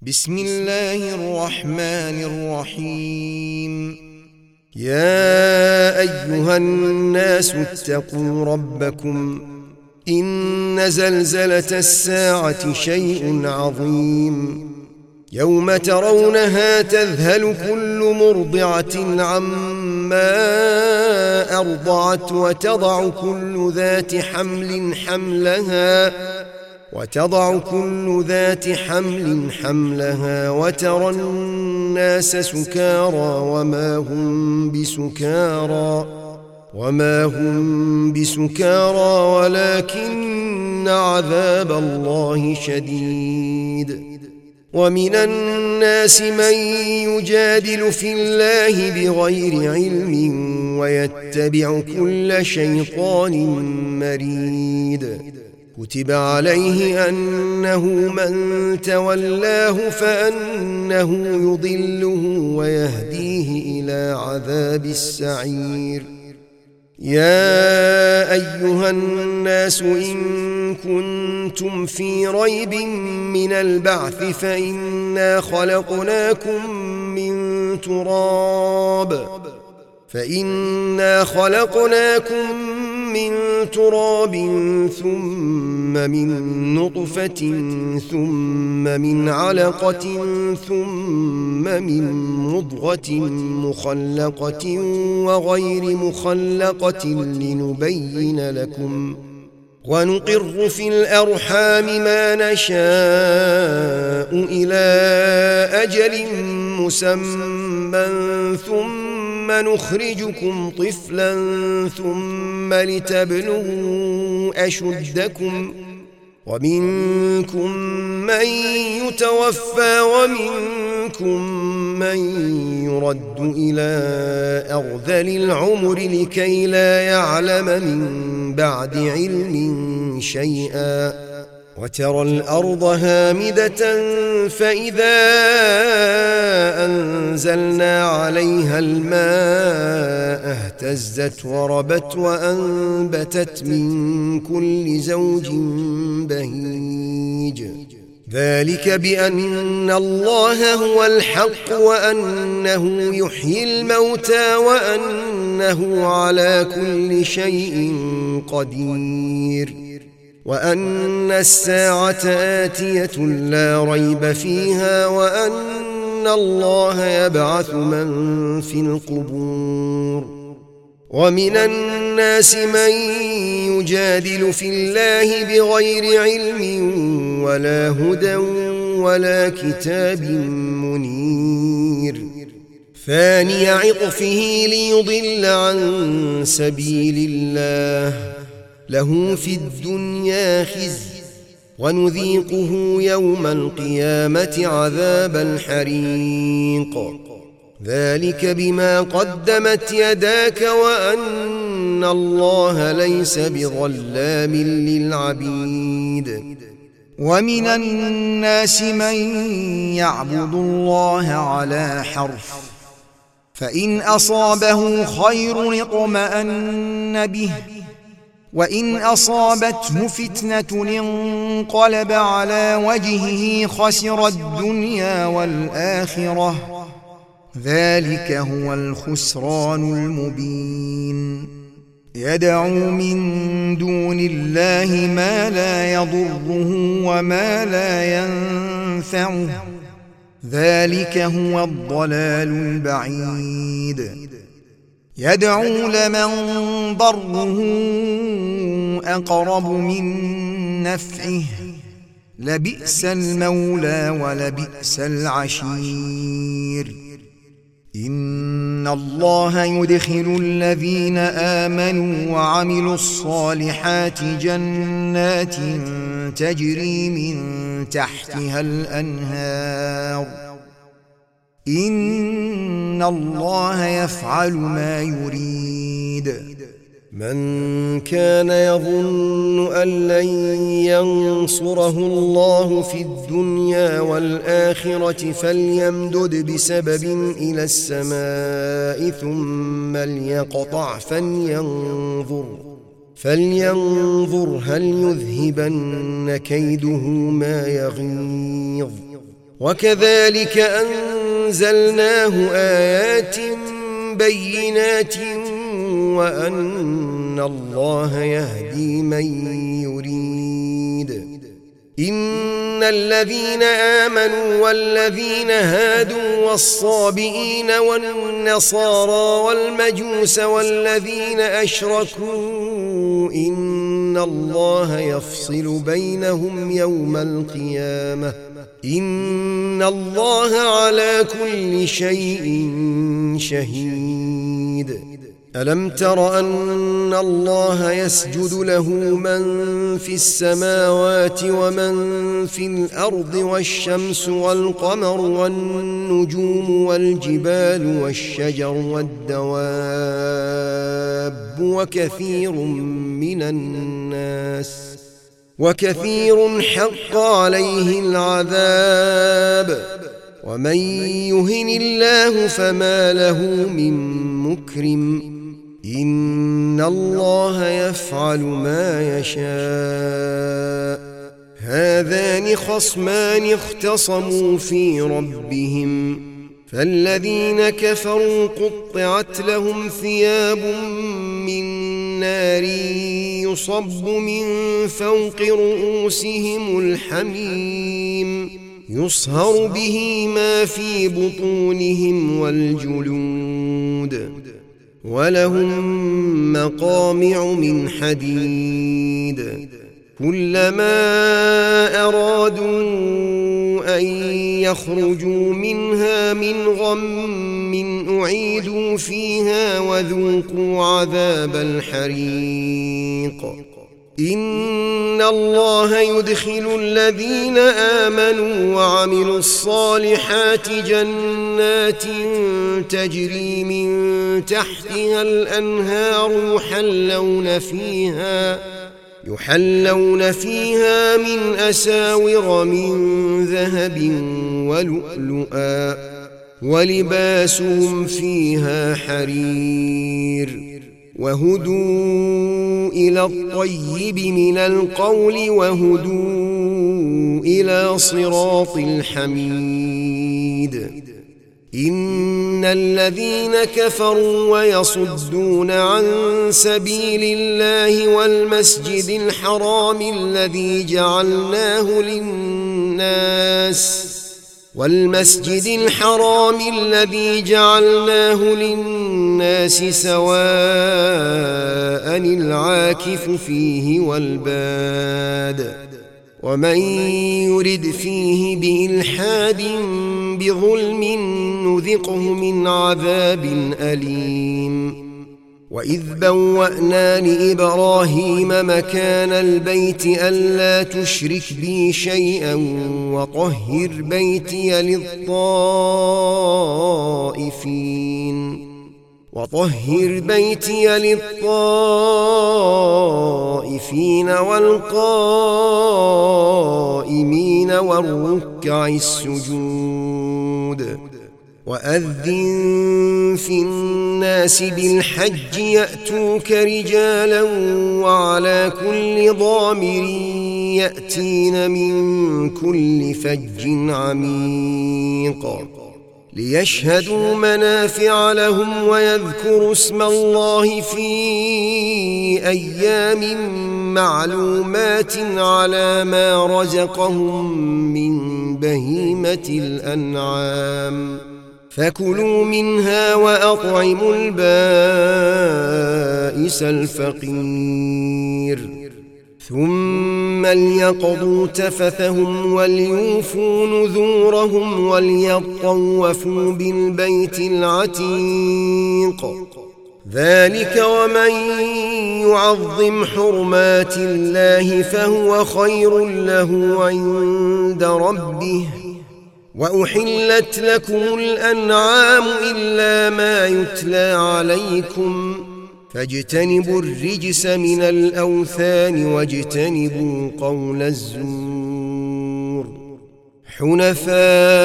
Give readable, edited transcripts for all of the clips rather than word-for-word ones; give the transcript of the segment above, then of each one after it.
بسم الله الرحمن الرحيم. يا أيها الناس اتقوا ربكم إن زلزلة الساعة شيء عظيم يوم ترونها تذهل كل مرضعة عما أرضعت وتضع كل ذات حمل حملها وترى الناس سكارى وما هم بسكارى ولكن عذاب الله شديد. ومن الناس من يجادل في الله بغير علم ويتبع كل شيطان مريد. كتب عليه أنه من تولاه فأنه يضله ويهديه إلى عذاب السعير. يا أيها الناس إن كنتم في ريب من البعث فإنا خلقناكم من تراب ثم من نطفة ثم من علقة ثم من مضغة مخلقة وغير مخلقة لنبين لكم ونقر في الأرحام ما نشاء إلى أجل مسمى ثم نخرجكم طفلا ثم لتبلغوا أشدكم ومنكم من يتوفى ومنكم من يرد إلى أرذل العمر لكي لا يعلم من بعد علم شيئا. وترى الأرض هامدة فإذا أنزلنا عليها الماء اهتزت وربت وأنبتت من كل زوج بهيج. ذلك بأن الله هو الحق وأنه يحيي الموتى وأنه على كل شيء قدير وأن الساعة آتية لا ريب فيها وأن الله يبعث من في القبور. ومن الناس من يجادل في الله بغير علم ولا هدى ولا كتاب منير ثاني عطفه ليضل عن سبيل الله له في الدنيا خزي ونذيقه يوم القيامة عذاب الحريق. ذلك بما قدمت يداك وأن الله ليس بظلام للعبيد. ومن الناس من يعبد الله على حرف فإن أصابه خير اطمأن به وإن أصابته فتنة انقلب على وجهه خسر الدنيا والآخرة ذلك هو الخسران المبين. يدعو من دون الله ما لا يضره وما لا ينفعه ذلك هو الضلال البعيد. يدعو لمن ضره أقرب من نفعه لبئس المولى ولبئس العشير. إن الله يدخل الذين آمنوا وعملوا الصالحات جنات تجري من تحتها الأنهار إن الله يفعل ما يريد. من كان يظن أن لن ينصره الله في الدنيا والآخرة فليمدد بسبب إلى السماء ثم ليقطع فلينظر هل يذهبن كيده ما يغيظ وكذلك أنزلناه آيات بينات وأن الله يهدي من يريد. إن الذين آمنوا والذين هادوا والصابئين والنصارى والمجوس والذين أشركوا إن الله يفصل بينهم يوم القيامة إن الله على كل شيء شهيد. ألم تر أن الله يسجد له من في السماوات ومن في الأرض والشمس والقمر والنجوم والجبال والشجر والدواب وكثير حق عليه العذاب ومن يهن الله فما له من مكرم إن الله يفعل ما يشاء. هذان خصمان اختصموا في ربهم فالذين كفروا قطعت لهم ثياب من نار يصب من فوق رؤوسهم الحميم يصهر به ما في بطونهم والجلود ولهم مقامع من حديد كلما أرادوا أن يخرجوا منها من غم أعيدوا فيها وذوقوا عذاب الحريق. إن الله يدخل الذين آمنوا وعملوا الصالحات جنات تجري من تحتها الأنهار يحلون فيها من أساور من ذهب ولؤلؤا ولباسهم فيها حرير وهدوا إلى الطيب من القول وهدوا إلى صراط الحميد. إن الذين كفروا ويصدون عن سبيل الله والمسجد الحرام الذي جعلناه للناس سواء العاكف فيه والباد ومن يرد فيه بإلحاد بظلم نذقه من عذاب أليم. وإذ بوأنا لإبراهيم مكان البيت ألا تشرك بي شيئا وطهر بيتي للطائفين والقائمين والركع السجود. وأذن في الناس بالحج يأتوك رجالا وعلى كل ضامر يأتين من كل فج عميق ليشهدوا منافع لهم ويذكروا اسم الله في أيام معلومات على ما رزقهم من بهيمة الأنعام فكلوا منها وأطعموا البائس الفقير ثم ليقضوا تفثهم وليوفوا نذورهم وليطوفوا بالبيت العتيق. ذلك ومن يعظم حرمات الله فهو خير له عند ربه. وأحلت لكم الأنعام إلا ما يتلى عليكم فاجتنبوا الرجس من الأوثان واجتنبوا قول الزور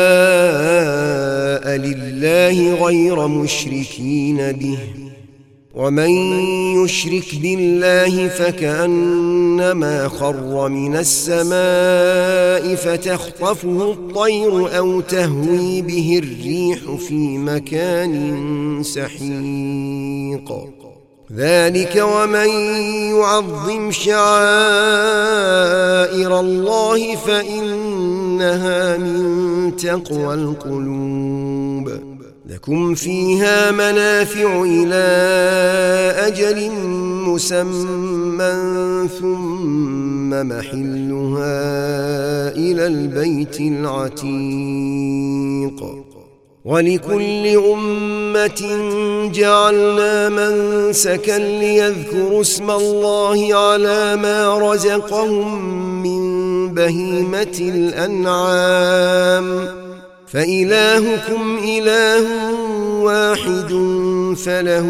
حنفاء لله غير مشركين به ومن يشرك بالله فكأنما خر من السماء فتخطفه الطير أو تهوي به الريح في مكان سحيق ذلك ومن يعظم شعائر الله فإنها من تقوى القلوب لكم فيها منافع إلى أجل مسمى ثم محلها إلى البيت العتيق ولكل أمة جعلنا منسكا ليذكروا اسم الله على ما رزقهم من بهيمة الأنعام فإلهكم إله واحد فله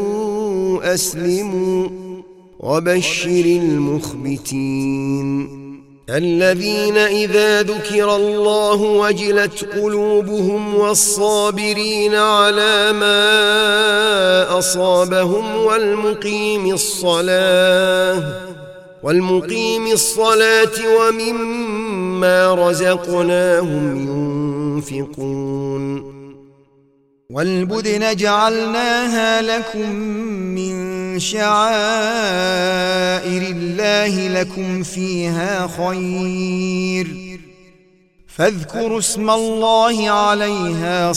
أسلموا وبشر المخبتين الذين إذا ذكر الله وجلت قلوبهم والصابرين على ما أصابهم والمقيم الصلاة ومما رزقناهم ينفقون والبدن جعلناها لكم من شعائر الله لكم فيها خير فاذكروا اسم الله عليها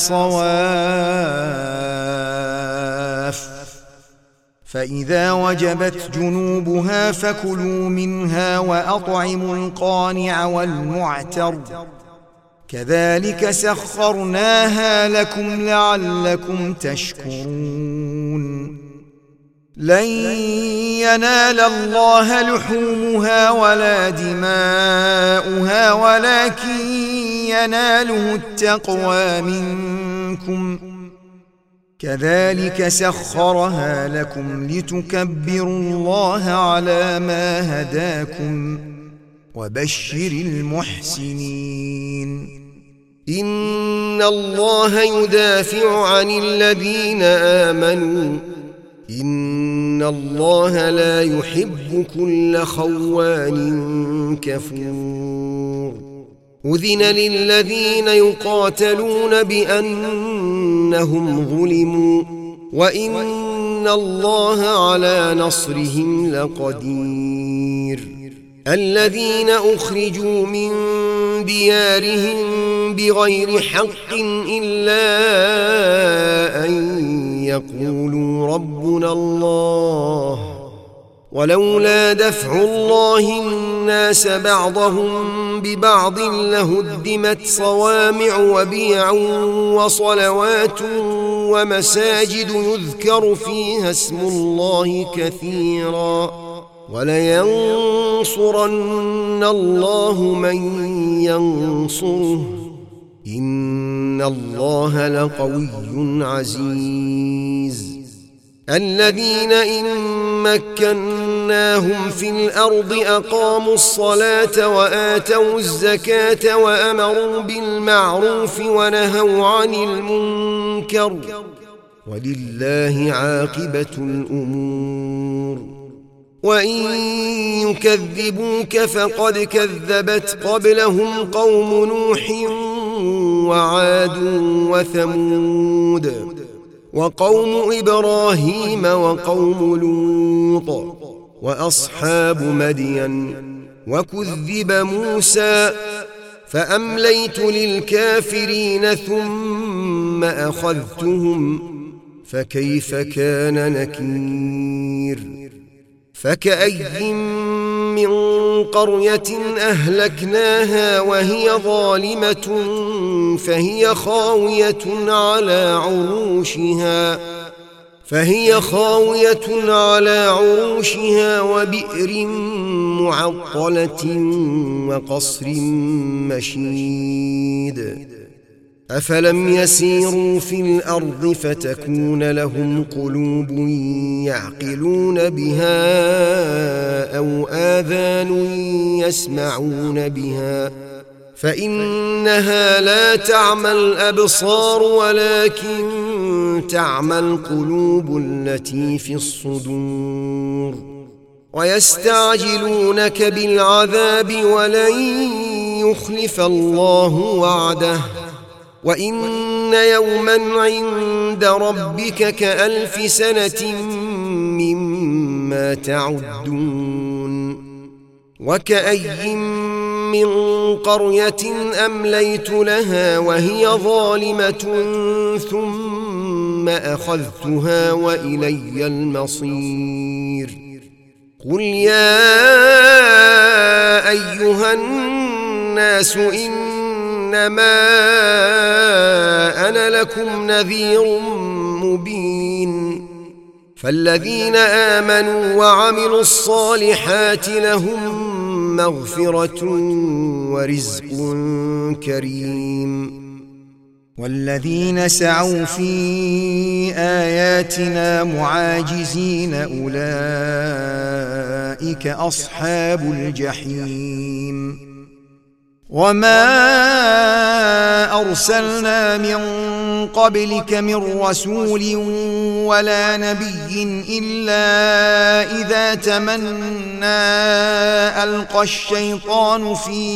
صواف فإذا وجبت جنوبها فكلوا منها وأطعموا القانع والمعتر كذلك سخرناها لكم لعلكم تشكرون لن ينال الله لحومها ولا دماؤها ولكن يناله التقوى منكم كذلك سخرها لكم لتكبروا الله على ما هداكم وبشر المحسنين إن الله يدافع عن الذين آمنوا إن الله لا يحب كل خوان كفور أذن للذين يقاتلون بأنهم ظلموا وإن الله على نصرهم لقدير الذين أخرجوا من ديارهم بغير حق إلا أن يقولوا ربنا الله ولولا دفع الله الناس بعضهم ببعض لهدمت صوامع وبيع وصلوات ومساجد يذكر فيها اسم الله كثيرا ولينصرن الله من ينصره إن الله لقوي عزيز الذين إن مكناهم في الأرض أقاموا الصلاة وآتوا الزكاة وأمروا بالمعروف ونهوا عن المنكر ولله عاقبة الأمور وإن يكذبوك فقد كذبت قبلهم قوم نوح وعاد وثمود وقوم إبراهيم وقوم لوط وأصحاب مدين وكذب موسى فأمليت للكافرين ثم أخذتهم فكيف كان نكير فكأي من قرية أهلكناها وهي ظالمة فهي خاوية على عروشها وبئر معطلة وقصر مشيد أفلم يسيروا في الأرض فتكون لهم قلوب يعقلون بها أو آذان يسمعون بها فإنها لا تعمى الأبصار ولكن تعمى القلوب التي في الصدور. ويستعجلونك بالعذاب ولن يخلف الله وعده وإن يوما عند ربك كألف سنة مما تعدون. وكأي من قرية أمليت لها وهي ظالمة ثم أخذتها وإلي المصير. قل يا أيها الناس إنما أنا لكم نذير مبين. فالذين آمنوا وعملوا الصالحات لهم مغفرة ورزق كريم. والذين سعوا في آياتنا معاجزين أولئك أصحاب الجحيم. وما أرسلنا من قبلك من رسول ولا نبي إلا إذا تمنى ألقى الشيطان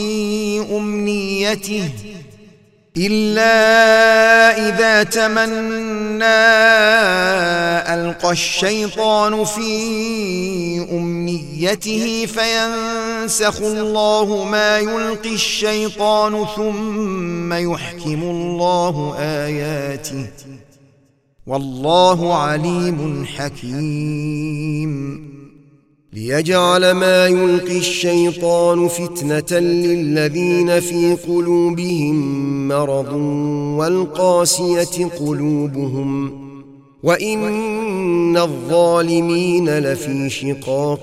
في أمنيته فينسخ الله ما يلقي الشيطان ثم يحكم الله آياته والله عليم حكيم. ليجعل ما يلقي الشيطان فتنة للذين في قلوبهم مرض والقاسية قلوبهم وإن الظالمين لفي شقاق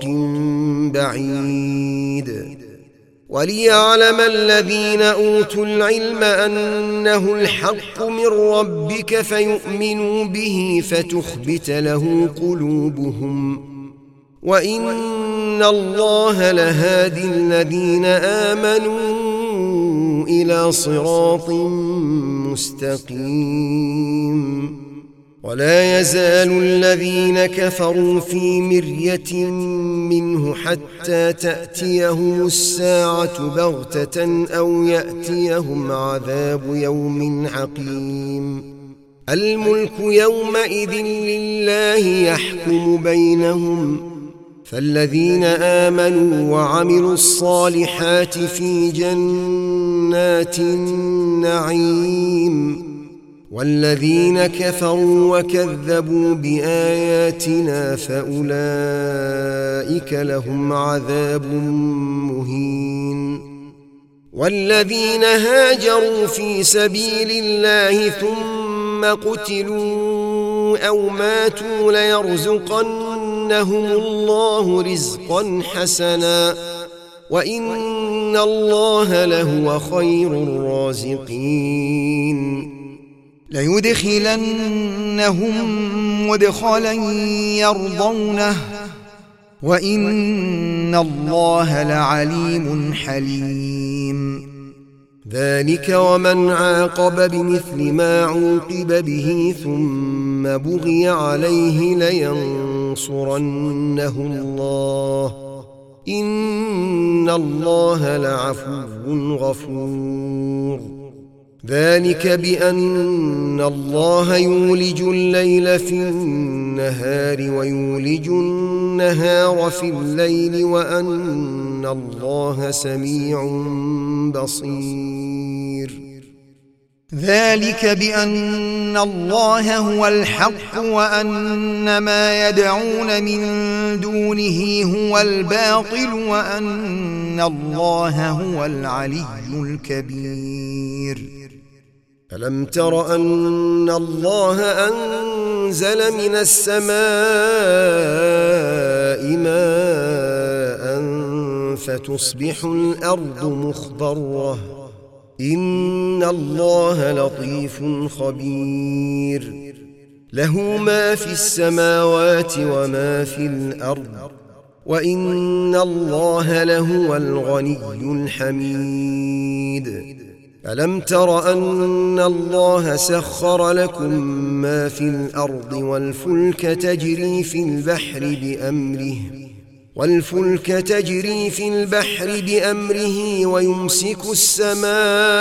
بعيد. وليعلم الذين أوتوا العلم أنه الحق من ربك فيؤمنوا به فتخبت له قلوبهم وإن الله لهادي الذين آمنوا إلى صراط مستقيم. ولا يزال الذين كفروا في مرية منه حتى تأتيهم الساعة بغتة أو يأتيهم عذاب يوم عقيم. الملك يومئذ لله يحكم بينهم. فالذين آمنوا وعملوا الصالحات في جنات النعيم والذين كفروا وكذبوا بآياتنا فأولئك لهم عذاب مهين. والذين هاجروا في سبيل الله ثم قتلوا أو ماتوا ليرزقنهم الله رزقا حسنا وإن الله لهو خير الرازقين. ليدخلنهم مدخلا يرضونه وإن الله لعليم حليم. ذلك ومن عاقب بمثل ما عوقب به ثم بغي عليه لينصرنه الله إن الله لعفو غفور. ذلك بأن الله يولج الليل في النهار ويولج النهار في الليل وأن الله سميع بصير. ذلك بأن الله هو الحق وأن ما يدعون من دونه هو الباطل وأن الله هو العلي الكبير. ألم تر أن الله أنزل من السماء ماء فتصبح الأرض مخضرة إن الله لطيف خبير. له ما في السماوات وما في الأرض وإن الله لهو الغني الحميد. ألم تر أن الله سخر لكم ما في الأرض والفلك تجري في البحر بأمره ويمسك السماء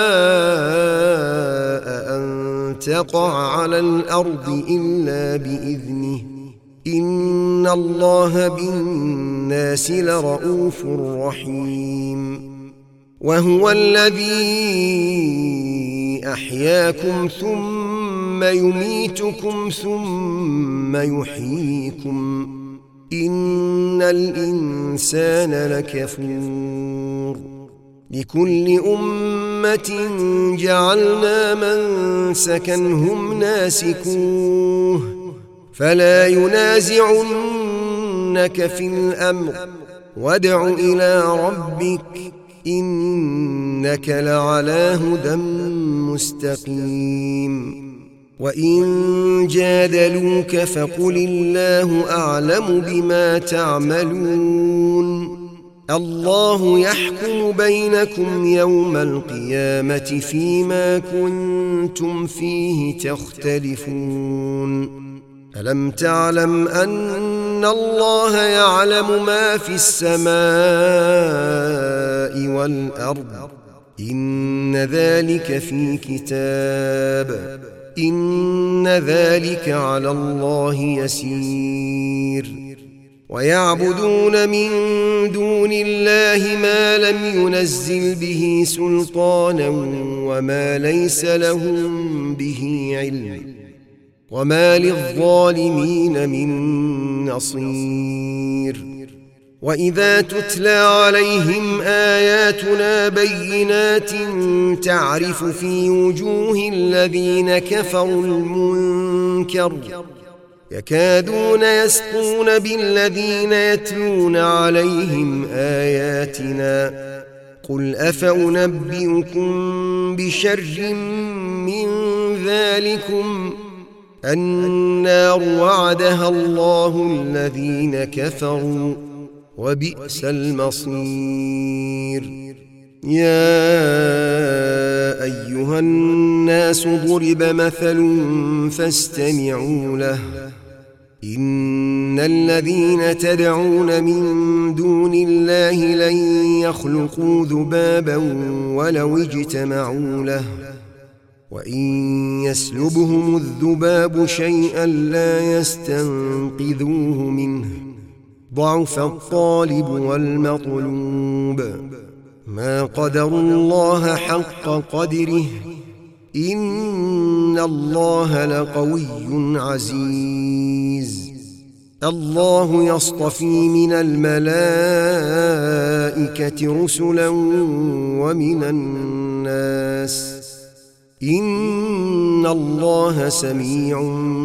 أن تقع على الأرض إلا بإذنه إن الله بالناس لرؤوف رحيم. وهو الذي أحياكم ثم يميتكم ثم يحييكم إن الإنسان لكفور. لكل أمة جعلنا منسكا هم ناسكوه فلا ينازعنك في الأمر وادع إلى ربك إنك لعلى هدى مستقيم. وإن جادلوك فقل الله أعلم بما تعملون الله يحكم بينكم يوم القيامة فيما كنتم فيه تختلفون. ألم تعلم أن الله يعلم ما في السماء والأرض إن ذلك في كتاب إن ذلك على الله يسير. ويعبدون من دون الله ما لم ينزل به سلطانا وما ليس لهم به علم وما للظالمين من نصير. وإذا تتلى عليهم آياتنا بينات تعرف في وجوه الذين كفروا المنكر يكادون يسطون بالذين يتلون عليهم آياتنا قل أفأنبئكم بشر من ذلكم النار وعدها الله الذين كفروا وبئس المصير. يا أيها الناس ضرب مثل فاستمعوا له إن الذين تدعون من دون الله لن يخلقوا ذبابا ولو اجتمعوا له وإن يسلبهم الذباب شيئا لا يستنقذوه منه ضعف الطالب والمطلوب ما قدروا الله حق قدره إن الله لقوي عزيز. الله يصطفي من الملائكة رسلا ومن الناس إن الله سميع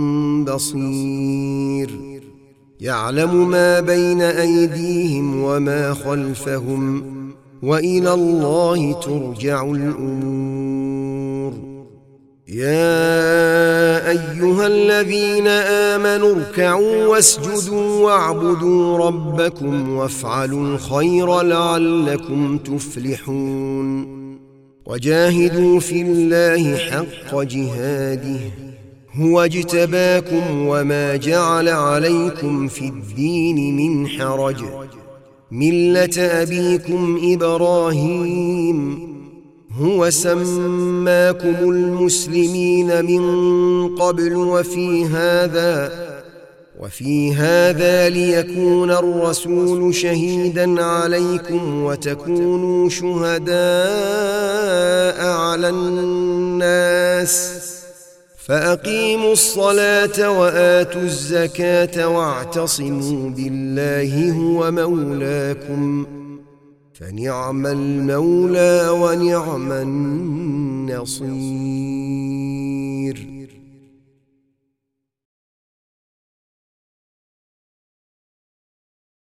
بصير. يعلم ما بين أيديهم وما خلفهم وإلى الله ترجع الأمور. يا أيها الذين آمنوا اركعوا واسجدوا واعبدوا ربكم وافعلوا الخير لعلكم تفلحون. وجاهدوا في الله حق جهاده هو اجتباكم وما جعل عليكم في الدين من حرج ملة أبيكم إبراهيم هو سماكم المسلمين من قبل وفي هذا ليكون الرسول شهيدا عليكم وتكونوا شهداء على الناس فأقيموا الصلاة وآتوا الزكاة واعتصموا بالله هو مولاكم فنعم المولى ونعم النصير.